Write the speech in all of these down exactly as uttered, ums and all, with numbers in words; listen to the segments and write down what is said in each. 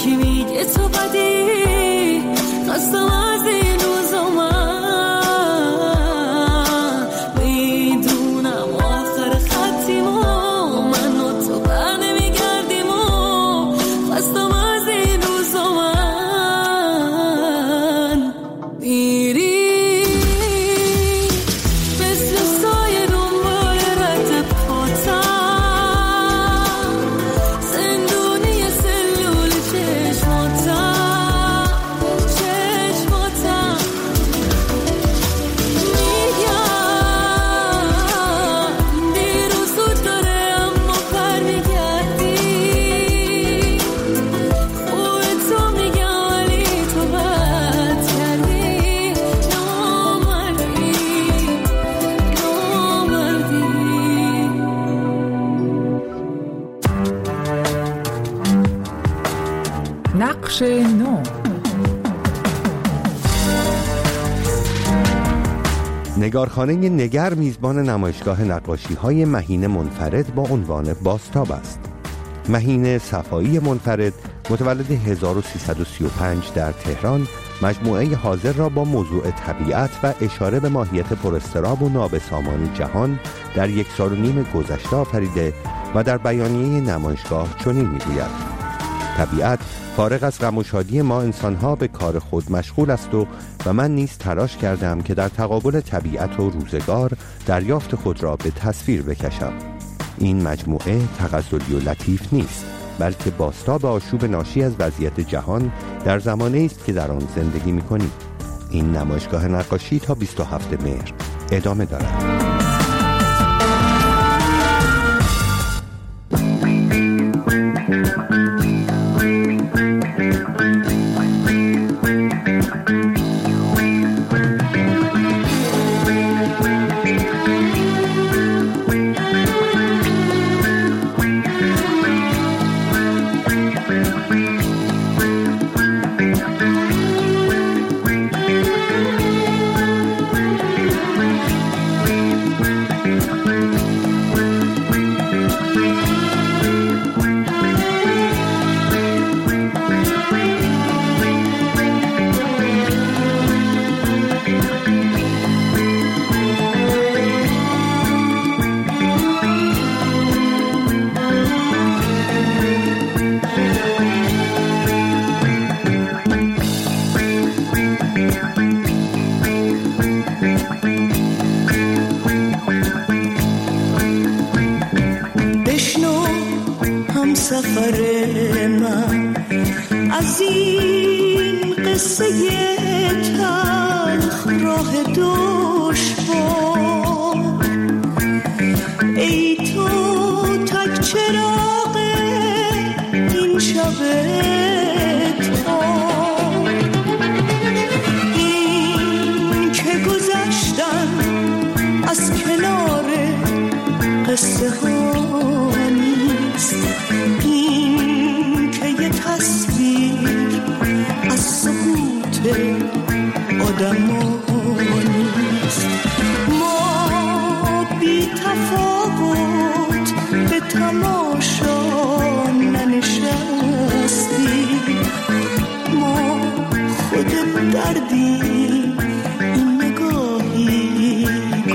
کی میگه تو بدی، خستم از این روزا من میدونم آخر خطیم و من و تو بر نمیگردیم و خستم از این روزا من میری نقش نو. نگارخانه نگر میزبان نمایشگاه نقاشی‌های مهین منفرد با عنوان بازتاب است. مهین صفایی منفرد متولد هزار و سیصد و سی و پنج در تهران مجموعه حاضر را با موضوع طبیعت و اشاره به ماهیت پراضطراب و نابسامان جهان در یک سال و نیم گذشته آفریده و در بیانیه نمایشگاه چنین میگوید: طبیعت فارغ از غم و شادی ما انسانها به کار خود مشغول است و و من نیز تلاش کردم که در تقابل طبیعت و روزگار دریافت خود را به تصویر بکشم. این مجموعه تغزلی و لطیف نیست، بلکه بازتاب آشوب ناشی از وضعیت جهان در زمانه است که در آن زندگی می‌کنیم. این نمایشگاه نقاشی تا بیست و هفتم مهر ادامه دارد. سفر من از این قصه تلخ راه دشوار، ای تو تک چراغ این شب تار، این که گذشتن از کنار قصه ها نیست، این که یه تصویر از سکوت آدم ها نیست. ما بی تفاوت به تماشا ننشستیم، ما خود دردیم، این نگاهی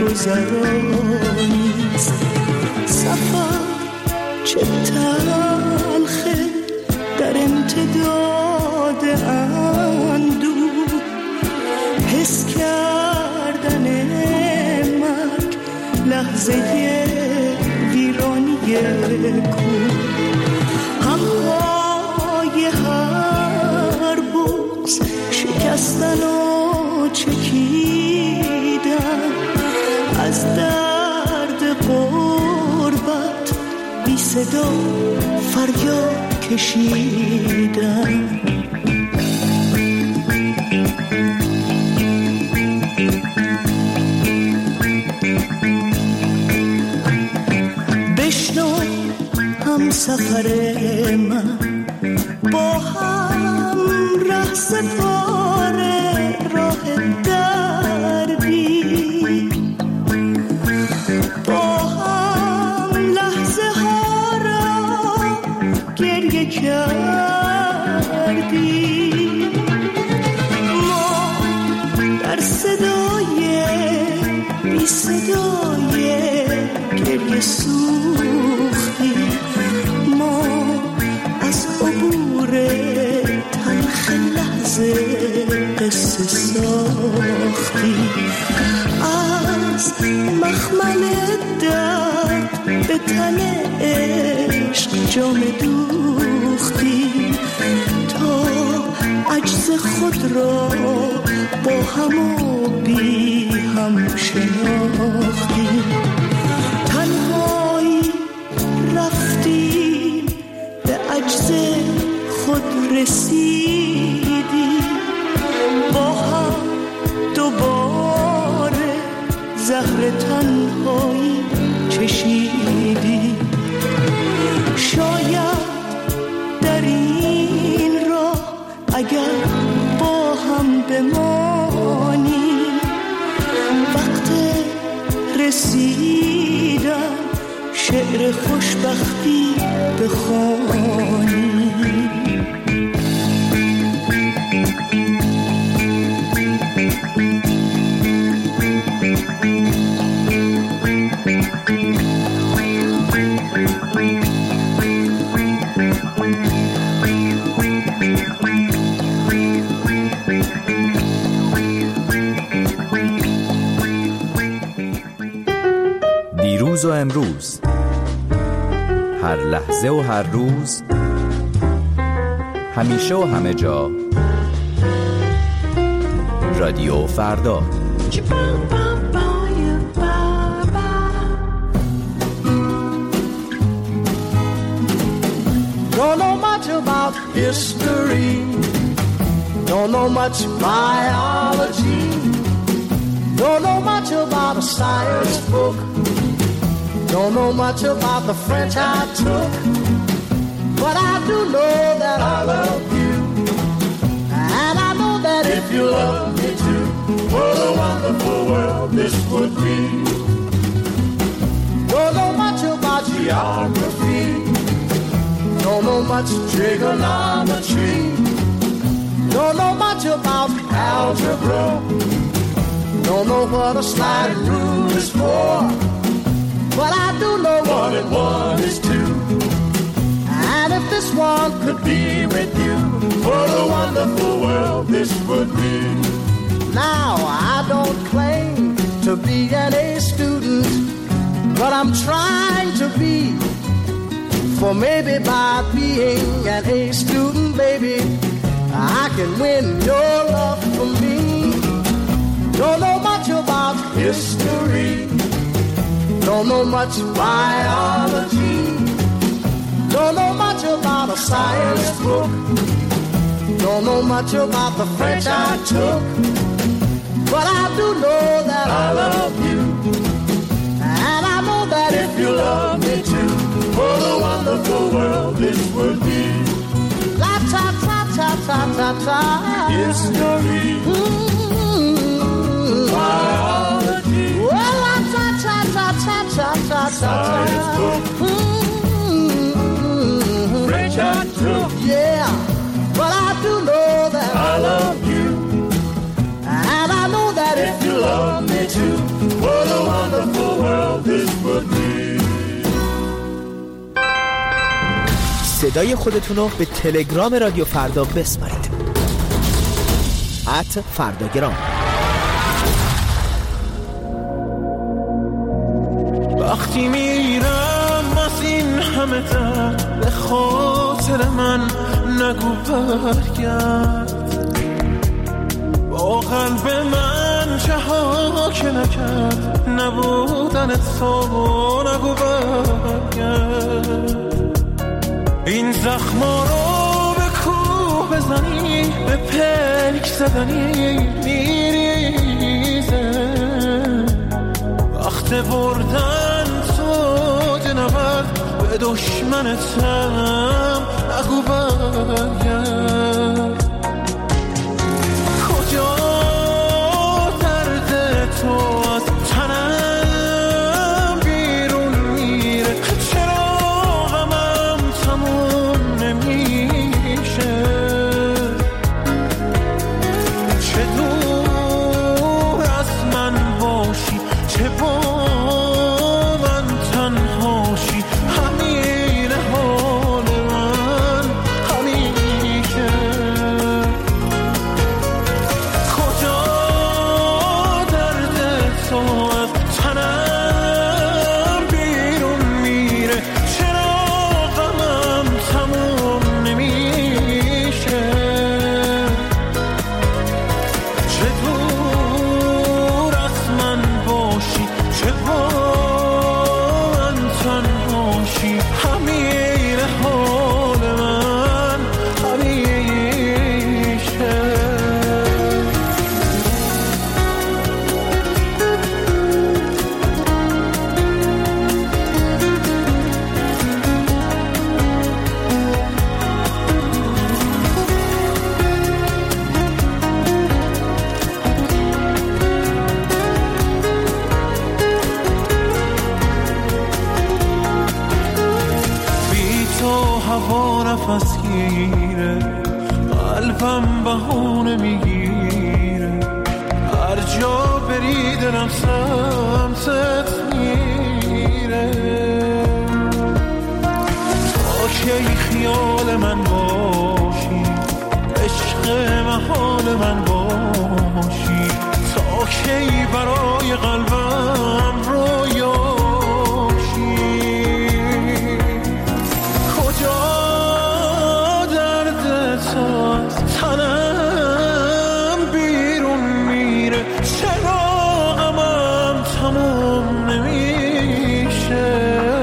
گذرانیست. سفر چه تلخه در امتداد اندوه، حس کردن مرگ لحظه ویرانی کوه، همهای هر بغض شکستن و چکیدن، از درد غربت بی صدا فریاد کشیدن. بشنو هم سفر من، با هم ره سپاره راه دردی، با هم لحظه ها را گریه کرد کردی. ما در صدای بی صدای گریه سوختی، ما از عبور تلخ لحظه قصه ساختی، از مخمل درد به تن عشق جام دوختی، تا عجز خود را با هم و بی هم شناختی. تنهایی رفتی به عجز خود رسیدی، با هم دوباره زهر تنهایی چشیدی. شاید در این راه اگر با هم بمانی، وقت رسیدن شعر خوشبختی بخوانی. دیروز و امروز، هر لحظه و هر روز، همیشه و همه جا، رادیو فردا. Don't know much about history, don't know much biology, don't know much about a science book, don't know much about the French I took, but I do know that I love you, and I know that if you love me too, what a wonderful world this would be. Don't know much about geography, don't know much trigonometry, don't know much about algebra, don't know what a sliding rule is for, but I do know one and one is two. And if this one could be with you, what a wonderful world this would be. Now I don't claim to be an A student, but I'm trying to be. For maybe by being an A student, baby, I can win your love for me. Don't know much about history, don't know much biology, don't know much about a science book, don't know much about the French I took, but I do know that I love you, and I know that if you love me too, what a wonderful world this would be. La ta ta ta ta ta ta. History. Mm-hmm. Biology. Well, la ta ta ta ta ta ta ta. Science book. Mm-hmm. French I took. Yeah, but I do know that I love you, and I know that if you love me too, what a wonderful world this would be. صدای خودتون رو به تلگرام رادیو فردا بسپارید. ات فرداگرام. وقتی میرم از این همه درد، به خاطر من نگو برگرد. با قلب من جها که نکرد، نبودن تو نگو برگرد. این زخما رو به کوه بزنی، به پلک زدنی میریزه. وقت بردن تو جنبت، به دشمنتم نگو برگرد. کجا درد تو از تنم بیرون میره، چرا غمم تموم نمیشه. میره، قلبم بهونه میگیره، هر جا بری دلم سمتت میره. تا کی خیال من باشی، عشق محال من باشی، تا کی برای قلبم رویاشی. کجا درد تو از تنم بیرون میره، چرا غمم تموم نمیشه.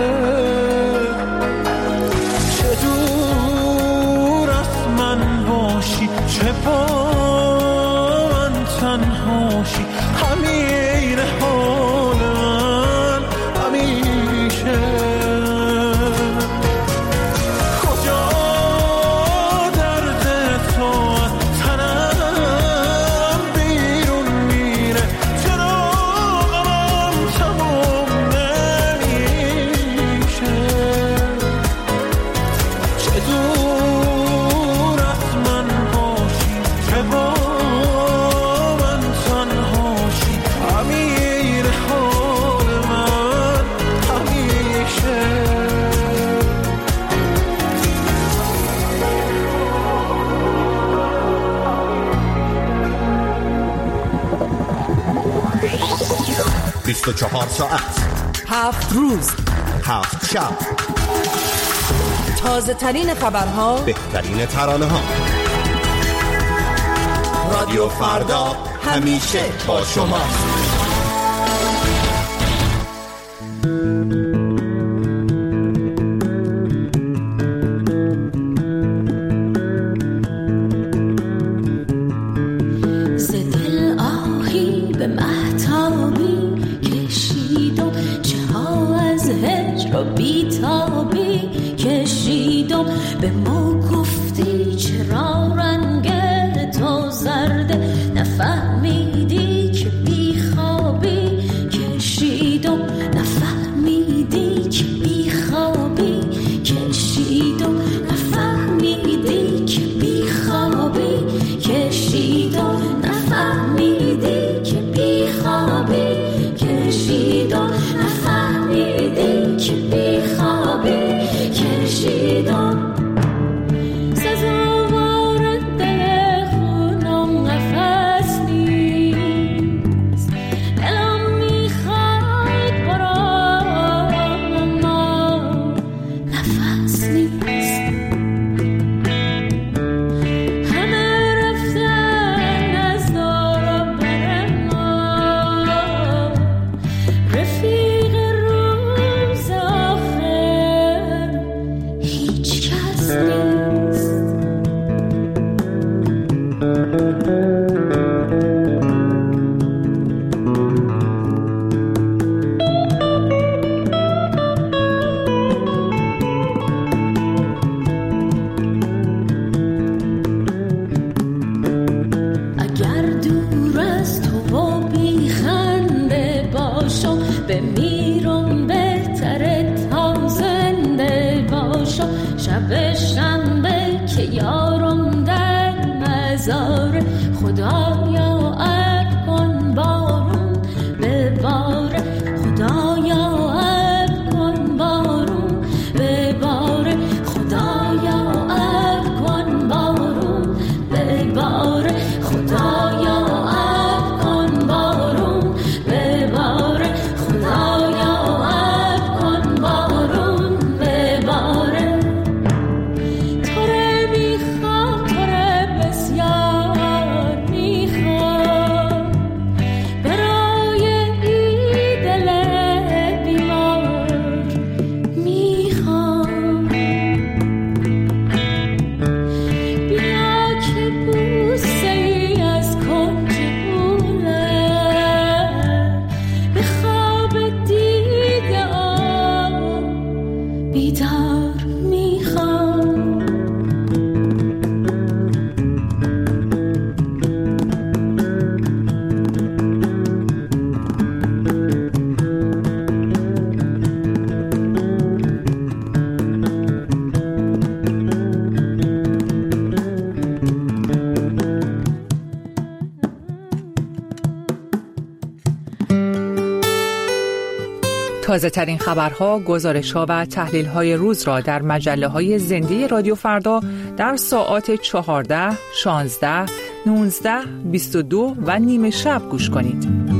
چه دور از من باشی، چه با من تنهاشی، همین حال من همیشه. کجا درد تو از تنم بیرون میره، چرا غمم تموم نمیشه. چه دور از من باشی، چه با من تنهاشی، امیر حال من همیشه. بیست و چهار ساعت، هفت روز، هفت شب، تازه ترین خبرها، بهترین ترانه ها. رادیو فردا همیشه با شما. ز دل آهی به مهتابی کشیدم، چه ها از هجر و بیتابی کشیدم. به ما گفتی چرا رنگ تو زرده، نفهمیدی که بیخوابی کشیدم، نفهمیدی که بیخوابی کشیدم، نفهمیدی که بیخوابی کشیدم، نفهمیدی که بیخوابی کشیدم، نفهمیدی که بیخوابی کشیدم. بمیرم بهتره تا زنده باشم. شب شنبه که یارم در مزار، خدایا اب کن بارون بباره، خدایا اب کن بارون بباره، خدایا اب کن بارون بباره، خدایا اب کن بارون بباره، خدایا اب کن بارون بباره. تو رو میخوام، تو رو بسیار میخوام. تازه ترین خبرها، گزارش‌ها و تحلیل‌های روز را در مجله‌های زنده رادیو فردا در ساعات چهارده، شانزده، نوزده، بیست و دو و نیمه شب گوش کنید.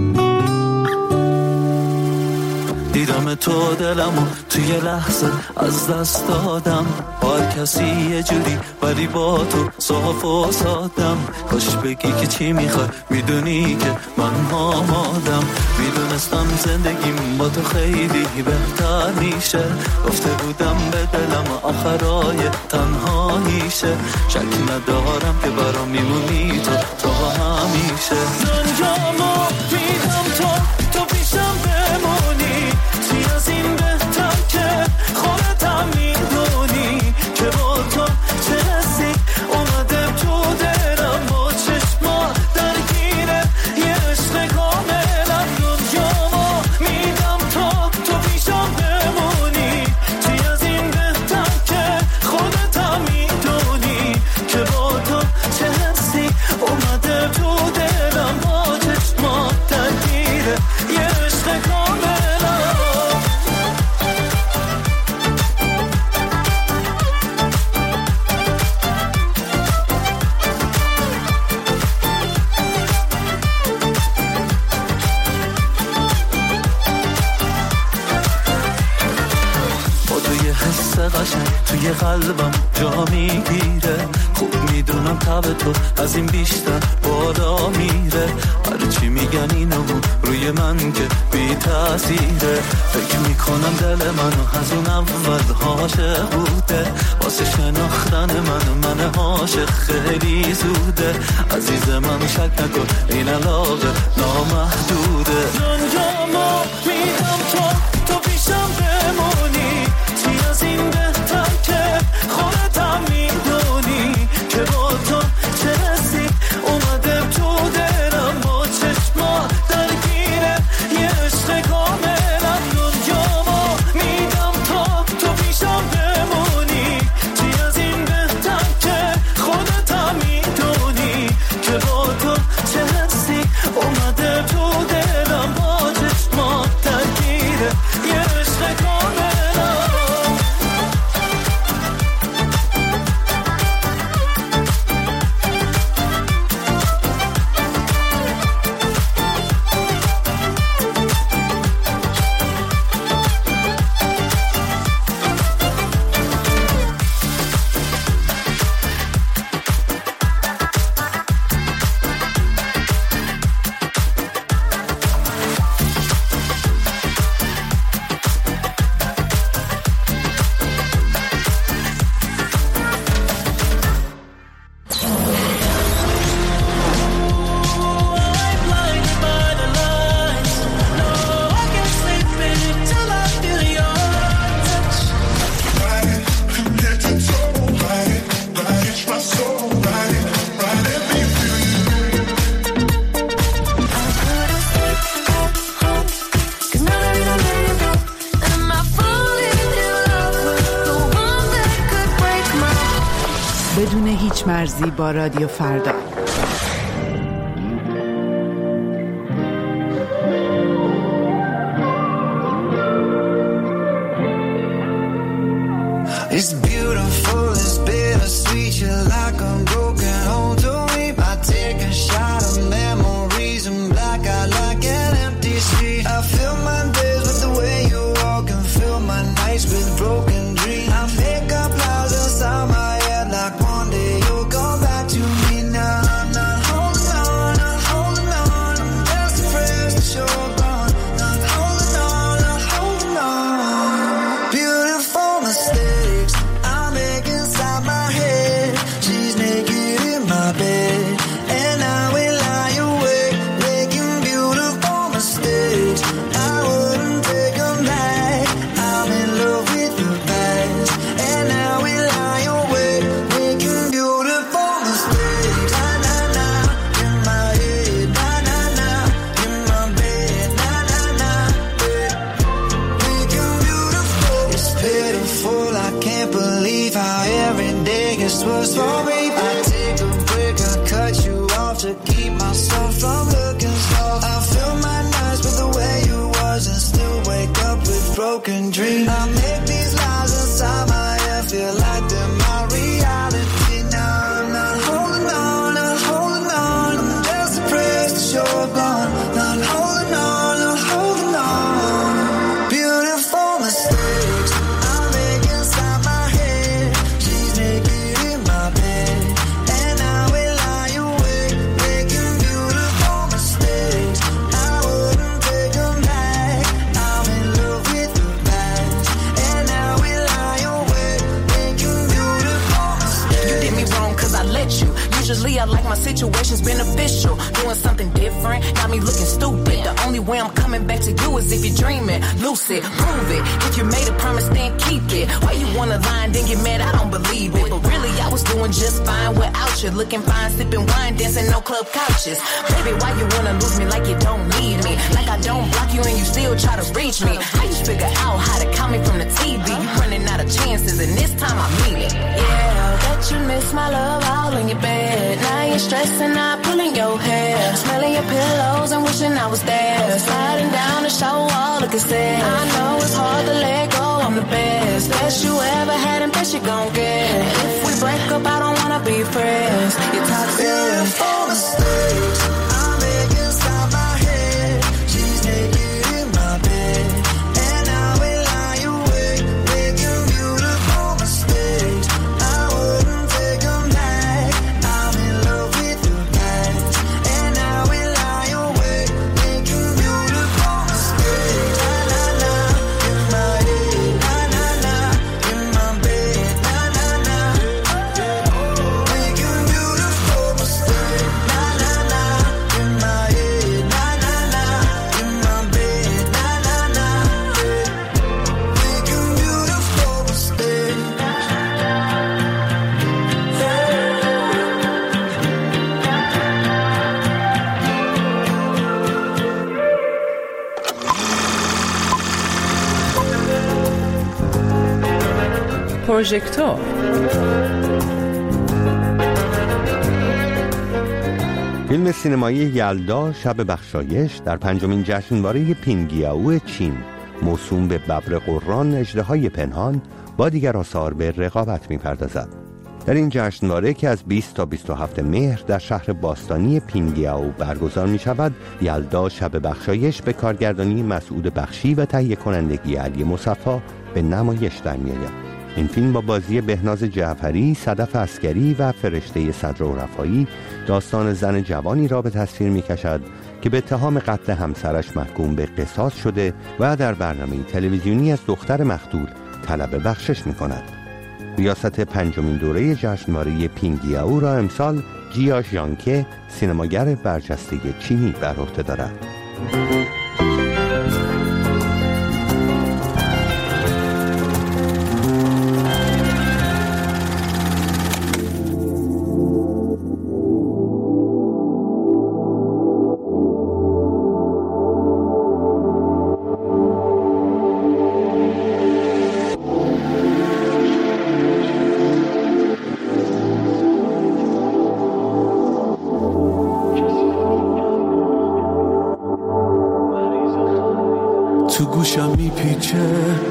دیدم تو دلمو توی لحظه از دست دادم، هر کسی یه جوری ولی با تو صاف و سادم. کاش بگی که چی میخوای، میدونی که من آمادم. میدونستم زندگیم با تو خیلی بهتر میشه، گفته بودم به دلم آخرای تنهاییشه. شک ندارم که برام میمونی تو تو همیشه. دنیامو میدم تو تو پیشم بمونی، چی از این بهتر که خودتم میدونی که با تو چه حسی اومده تو دلم، با چشما درگیره یه عشق کاملا. دنیامو میدم تو تو پیشم بمونی، چی از این بهتر که خودتم میدونی که با تو چه حسی اومده تو دلم، با چشما درگیره یه عشق کاملا. قشنگ توی قلبم جا میگیره، خوب میدونم تب تو از این بیشتر بالا میره. هرچی میگن اینو روی من که بی تاثیره، فکر میکنم دل منو از اون اول عاشق بوده. واسه شناختن من من عاشق خیلی زوده. عزیز من شک نکن این علاقه نامحدوده. دنیامو میدم تو تو پیشم بمونی، چی از این بهتر که خودتم میدونی که با تو چه حسی اومده تو دلم، با چشما درگیره یه عشق کاملا. دنیامو میدم تو تو پیشم بمونی، چی از این بهتر که خودتم میدونی که با تو چه حسی اومده تو دلم، با چشما درگیره یه عشق کاملا. بدون هیچ مرزی با رادیو فردا. It's beautiful, it's bittersweet, you're like a broken home to me. I take a shot of memories and black out like an empty street. I fill my days with the way you walk and fill my nights with broken dreams. I make up lies inside my head like one day you'll come back to me. Now I'm not holding on, not holding on, I'm just afraid that you're gone. Not holding on, not holding on. Beautiful mistakes I make inside my head. She's naked in my bed and I will lie awake making beautiful mistakes. I wouldn't take them back. I'm in love with the past and I will lie awake making beautiful mistakes. Na na na in my head, na na na in my bed, na na na making beautiful. It's pitiful, I can't believe how every day gets worse for me. I take a break, I cut you off to keep myself from looking soft. I fill my nights with the way you was and still wake up with broken dream. I make these lies inside my head feel like they're my reality. Now I'm not holding on, not holding on. I'm just afraid that you're gone. Not holding on, not holding on. Beautiful mistakes I make inside my head. She's naked in my bed, and I will lie awake, making beautiful mistakes. I wouldn't take them back. I'm in love with the past, and I will lie awake, making beautiful mistakes. You did me wrong cause I let you. Usually I like my situations beneficial. Doing something different got me looking stupid. The only way I'm coming back to you is if you're dreaming. Lucid, prove it. If you made a promise, then keep it. Why you wanna lie and then get mad? I don't believe it. But really I was doing just fine without you. Looking fine, sipping wine, dancing no club couches. Baby, why you wanna lose me like you don't need me? Like I don't block you and you still try to reach me. How you figure out how to call me from the T V? You running out of chances and this time I mean it. Yeah, that you miss my love all in your bed. Now you're stressing out, pulling your hair, smelling your pillows and wishing I was there. Sliding down the show wall, look at stairs. I know it's hard to let go, I'm the best. Best you ever had and best you gon' get. If we break up, I don't wanna be friends. You're toxic. Beautiful mistakes I make inside my head. She's naked in my bed, and I will lie awake, making beautiful mistakes. I wouldn't take them back. I'm in love with the past, and I will lie awake, making beautiful mistakes. Na na na, in my head. Na na na, in my bed. Na na na, making beautiful mistakes. Na na na, in my head. Na na na, in my bed. Na na na, making beautiful mistakes. پروژکتور فیلم سینمایی یلدا شب بخشایش در پنجمین جشنواره پینگیائو چین موسوم به ببر قران اژدهای پنهان با دیگر آثار به رقابت می‌پردازد. در این جشنواره که از بیست تا بیست و هفت مهر در شهر باستانی پینگیائو برگزار می‌شود، یلدا شب بخشایش به کارگردانی مسعود بخشی و تهیه کنندگی علی مصفا به نمایش در می‌آید. این فیلم با بازی بهناز جعفری، صدف عسکری و فرشته صدر رفایی داستان زن جوانی را به تصویر می‌کشد که به اتهام قتل همسرش محکوم به قصاص شده و در برنامه تلویزیونی از دختر مقتول طلب بخشش می‌کند. ریاست پنجمین دوره جشنواره پینگیائو را امسال جیا ژانکه، سینماگر برجسته چینی، بر عهده دارد. تو گوشم میپیچه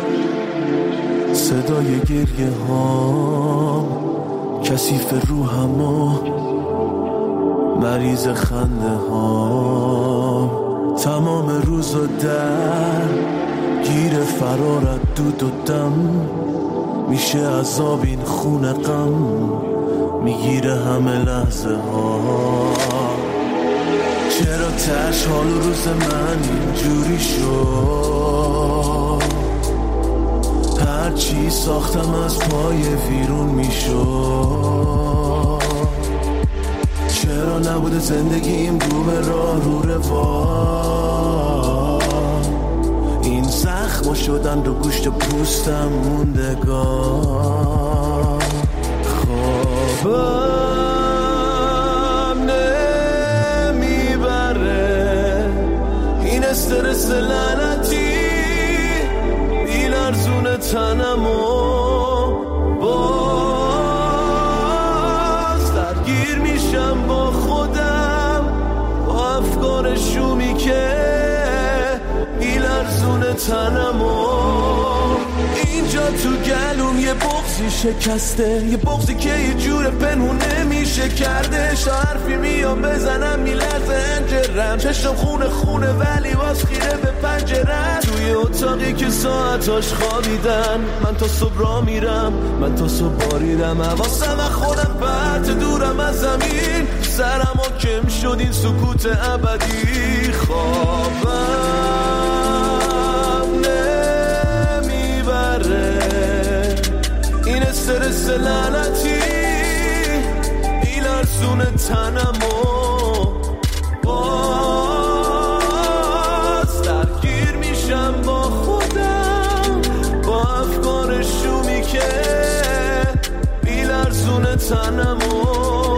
صدای گریه ها، کثیف روحم و مریض خنده ها. تمام روز و در گیر فرارت دود و دم، میشه عذاب این خون غم، میگیره همه لحظه ها. چرا تش حال روز من اینجوری شد؟ هر چی ساختم از پای ویرون میشد. چرا نبوده زندگیم رو به راه رو روان؟ این زخم شدن رو گوشت پوستم موندگان. خوابم نمیبره این استرس لعنتی، بیلرزون تنمو باز درگیر میشم با خودم، با افکار شومی که بیلرزون تنمو. تو گلوم یه بغضی شکسته، یه بغضی که یه جور پنهون نمیشه کردش. تا حرفی میام بزنم میلرزه انجرم، چشم خونه خونه ولی باز خیره به پنجرم. توی اتاقی که ساعتاش خوابیدن، من تا صبح را میرم، من تا صبح باریدم. حواسم از خودم پرت دورم از زمین، سرم حاکم شد این سکوت ابدی. خوابم نمیبره این استرس لعنتی، میلرزونه تنمو. باز درگیر میشم با خودم، با افکار شومی که میلرزونه تنمو.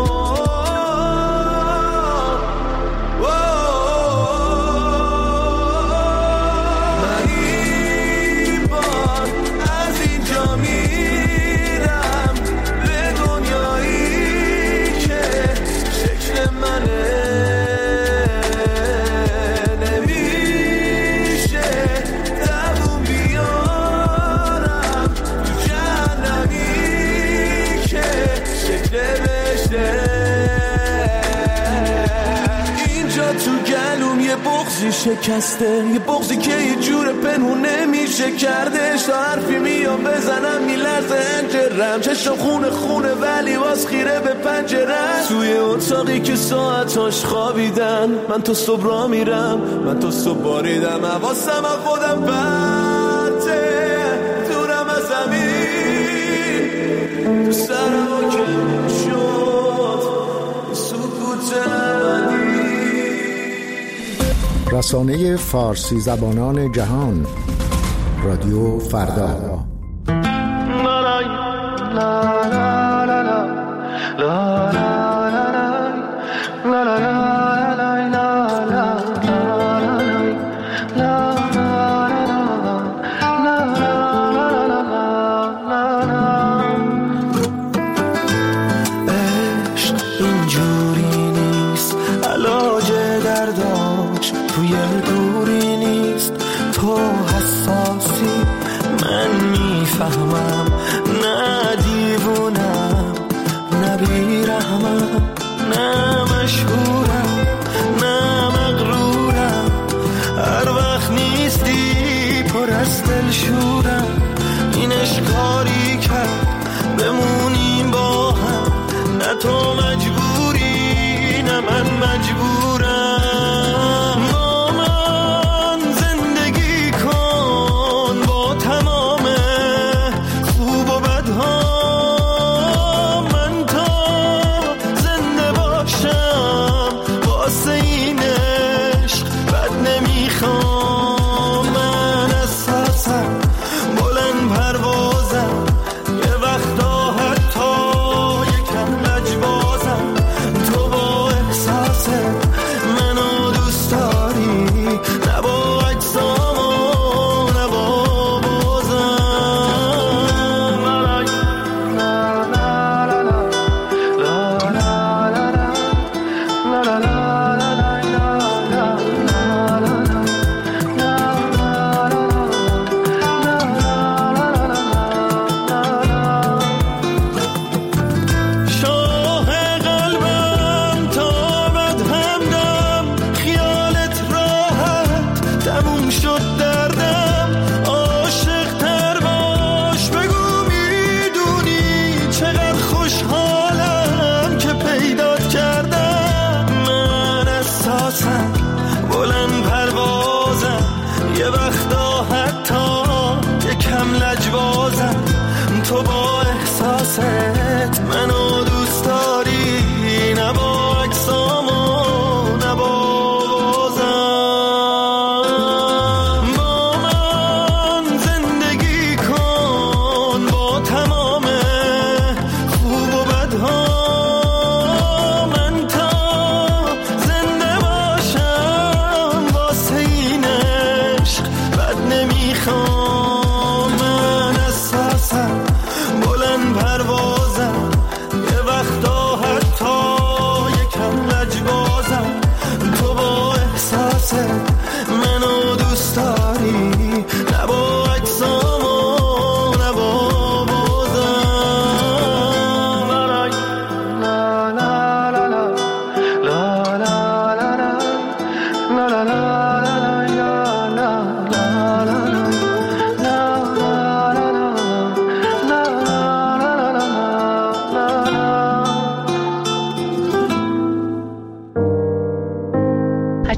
شکسته، یه بغضی که یه جور پنهون نمیشه کردش. تا حرفی میام بزنم میلرزه انجرم، چشم خونه خونه ولی باز خیره به پنجرم. توی اتاقی که ساعتاش خوابیدن، من تا صبح را میرم، من تا صبح باریدم. حواسم از خودم پرته دورم از زمین، تو سرم حاکم شد سکوت ابدی. رسانه فارسی زبانان جهان، رادیو فردا. تو مجبوری نه من مجبورم، با من زندگی کن با تمام خوب و بدها. من تا زنده باشم واسه این عشق بد نمیخوام. من اساسم بلند پروازم، یه وقتا حتی یکم لجبازم.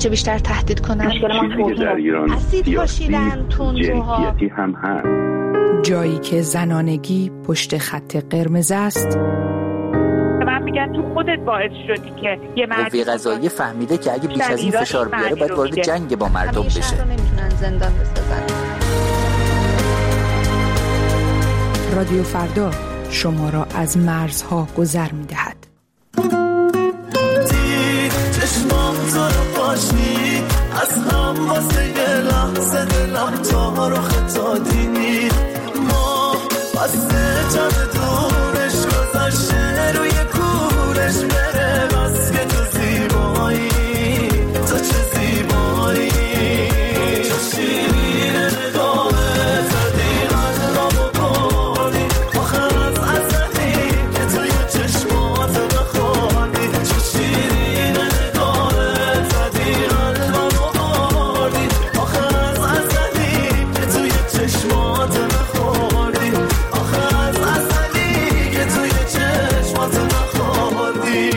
چه بیشتر تهدید کنن. چیزی که در ایران اسید پاشیدن، تندروها، جنسیتی هم هست. جایی که زنانگی پشت خط قرمز است. من میگم تو خودت باعث شدی که یه مرد قوه قضاییه فهمیده که اگه بیش از این فشار بیاره باید وارد جنگ با مردم بشه. همیشه رو نمیتونن زندان بسازن. رادیو فردا شما را از مرزها گذر می‌دهد. چشمام تو رو پاشید از هم واسه یه لحظه دلم تا رو خطادید ما بسته جمع دورش گذاشته روی کورش بره بس که تو زیبایی تو چه زیبایی چه شیرین نگاهه زدی قلبم و بردی آخر از عزلی که توی چشمات بخوردی چه شیرین نگاهه زدی قلبم و بردی آخر از عزلی که توی چشمات بخوردی آخر از عزلی که توی چشمات بخوردی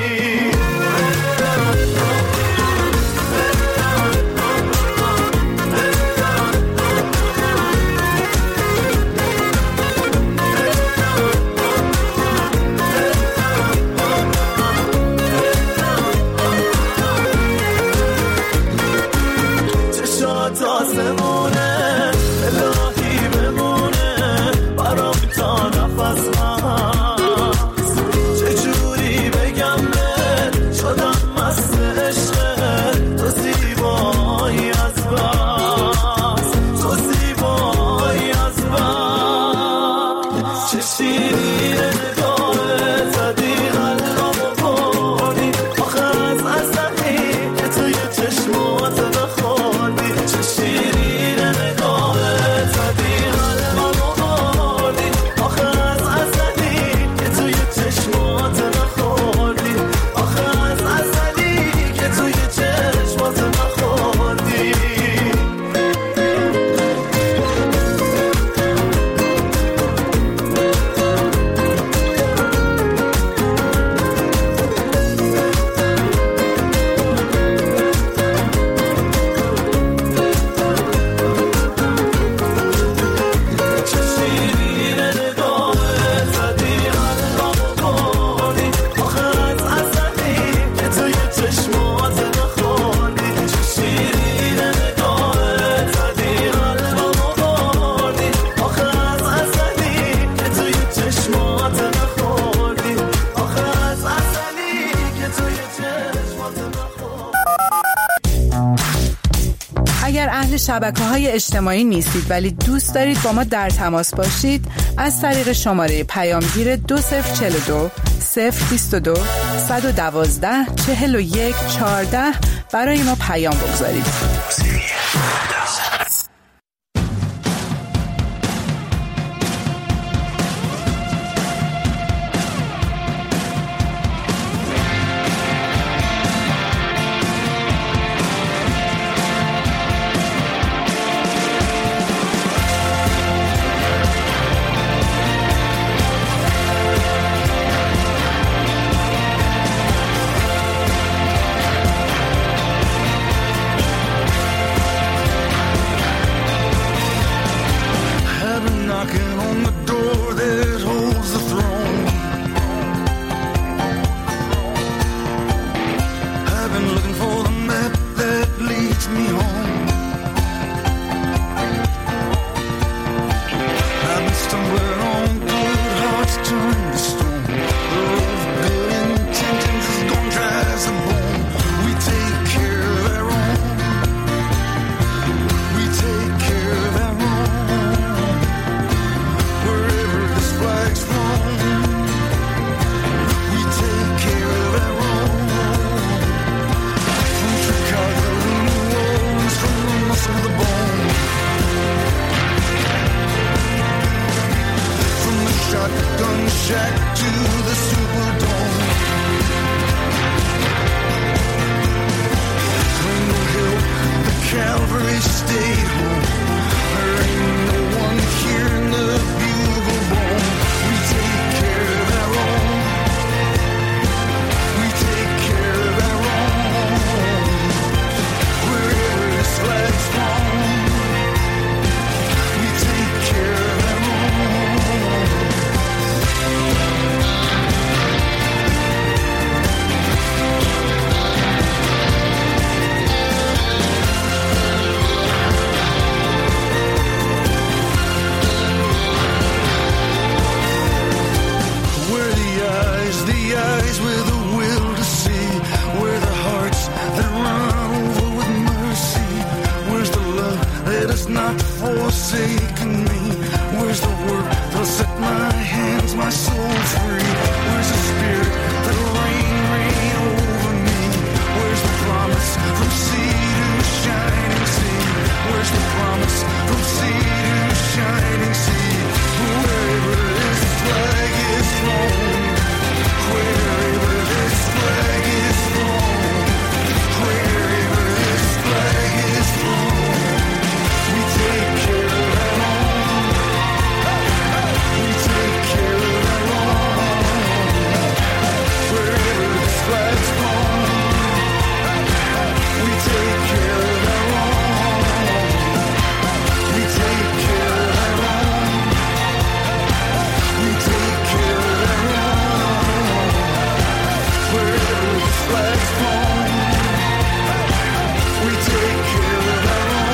چشات آسمونه الهی بمونه برام تا نفس هست چجوری بگم بهت شدم مست عشقت تو زیبایی از بس تو زیبایی از بس چه شیرین نگاهت زدی قلبم و بردی آخر از عزلی که توی چشمات بخوردی چه شیرین نگاهت زدی قلبم و بردی آخر از عزلی که توی چشمات بخوردی آخر از عزلی که توی چشمات بخوردی چه شیرین نگاهت زدی قلبم و بردی آخر از عزلی که توی چشمات بخوردی چه شیرین نگاهت زدی قلبم و بردی آخر از عزلی که توی چشمات بخوردی آخر از عزلی که توی چشمات بخوردی. اگر اهل شبکه‌های اجتماعی نیستید ولی دوست دارید با ما در تماس باشید، از طریق شماره پیامگیر دو صفر چهل و دو صفر بیست و دو صد و دوازده چهل و یک چهارده برای ما پیام بگذارید. flags flown. We take care of our own.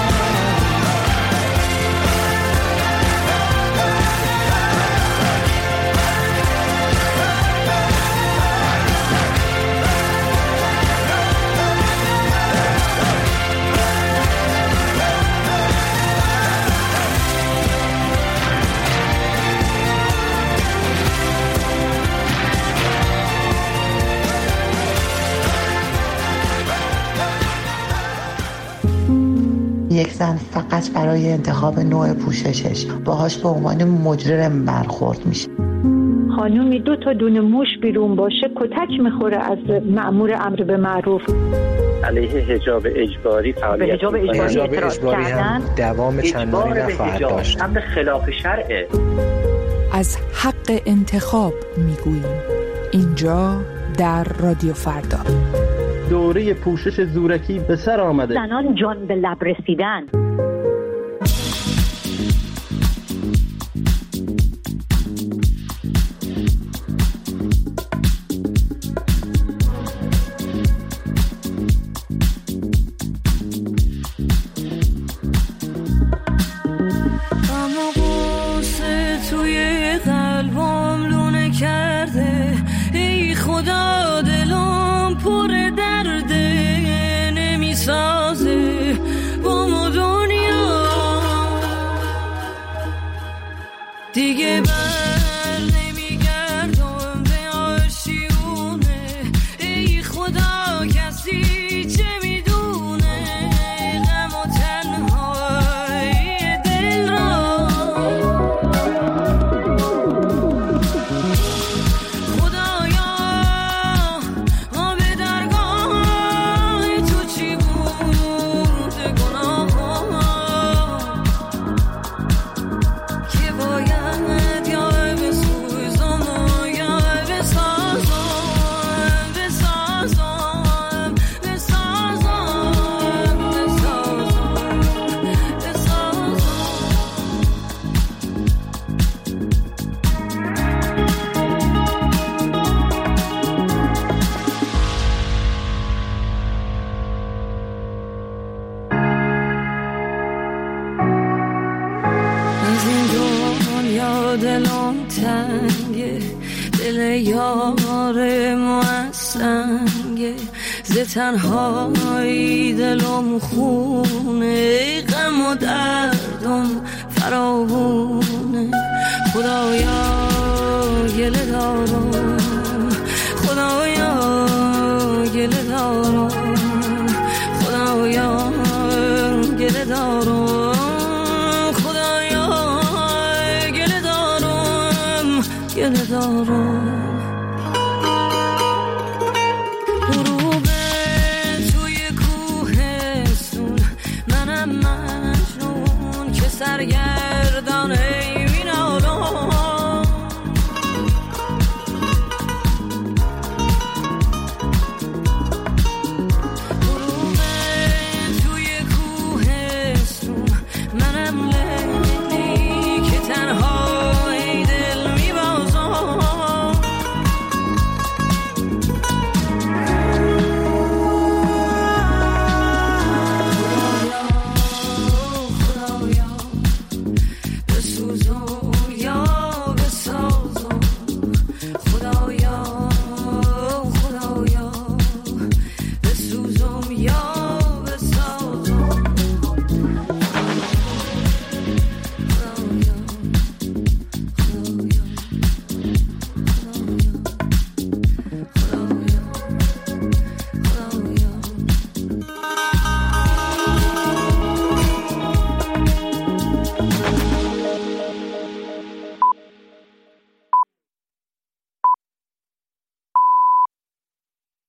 یک زن فقط برای انتخاب نوع پوششش باهاش به عنوان مجرم برخورد میشه. خانومی دو تا دونه موش بیرون باشه کتک میخوره از مأمور امر به معروف. علیه حجاب اجباری فعالیت حجاب اجباری اعتراض کردن، دوام چندانی نخواهد داشت. امر خلاف شرعه. از حق انتخاب میگوییم اینجا در رادیو فردا. دوره پوشش زورکی به سر آمده. زنان جان به لب رسیدن. دیگه بر نمیگردم به آشیونه. ای خدا کسی چه میدونه غم و تنهایی دل را. خدایا ما به درگاه تو چی بود گناه که باید دلم تنگه، دل یار موسنگه، ز تنهایی دلم خونه، غم و دردم فراوونه. خدایا گله دارم، خدایا گله دارم، خدایا گله دارم، گله دارم.